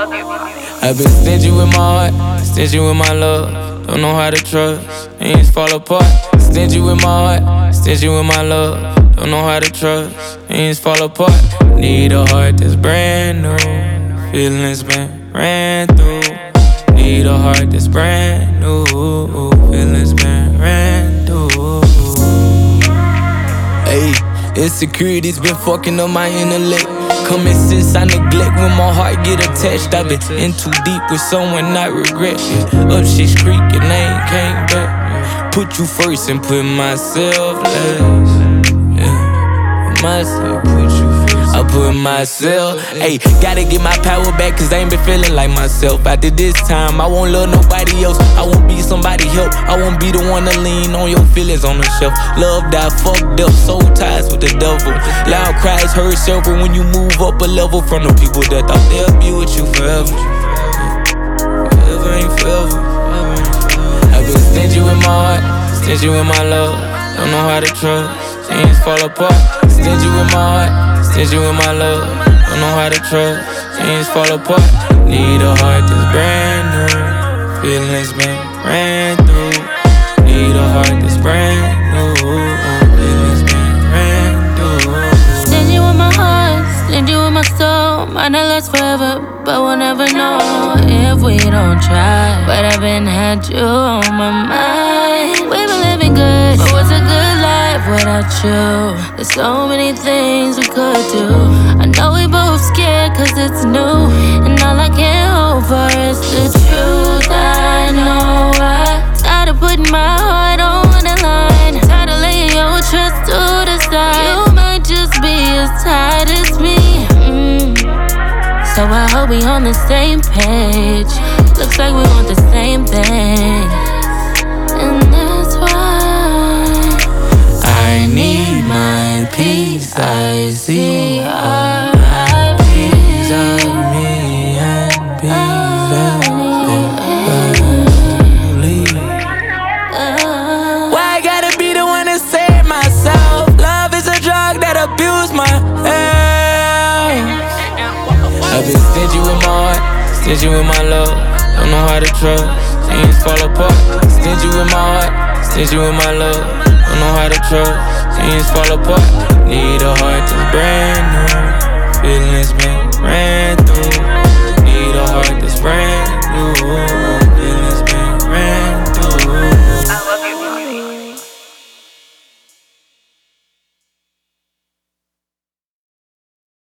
I've been stingy with my heart, stingy with my love. Don't know how to trust, things fall apart. Stingy with my heart, stingy with my love. Don't know how to trust, things fall apart. Need a heart that's brand new, feelings been ran through. Need a heart that's brand new, feelings been ran through. Hey, insecurity's been fucking up my intellect. Coming since I neglect when my heart get attached. I've been in too deep with someone I regret. Yeah. Up shit's creek and they ain't came back. Put you first and put myself last. Yeah, myself, put you first. I put myself. Ayy, gotta get my power back, cause I ain't been feeling like myself. After this time, I won't love nobody else. I won't be somebody help. I won't be the one to lean on your feelings on the shelf. Love die fucked up, soul ties with the devil. Loud cries hurt several when you move up a level from the people that thought they'll be with you forever. Forever ain't forever. I've been stingy with my heart, stingy with my love. Don't know how to trust, things fall apart. Stingy with my heart, stingy with my love. Don't know how to trust, things fall apart. Need a heart that's brand new, feelings been ran through. Need a heart that's brand new, feelings been ran through. Stingy with my heart, stingy with my soul. Might not last forever, but we'll never know if we don't try. But I've been had you on my mind. We've been living good, but what's a good life without you? There's so many things we could do. I know we both scared cause it's new, and all I can hope for is the truth. I know I'm tired of putting my heart on the line, tired of laying your trust to the side. You might just be as tired as me. So I hope we on the same page. Looks like we want the same thing, and that's why I need my peace. I see R.I.P's of me and peace of me. Why I gotta be the one to save myself? Love is a drug that abused my health. I've been stingy with my heart, stingy with my love. Don't know how to trust, things fall apart. Stingy with my heart, stingy with my love. Don't know how to trust, things fall apart. Need a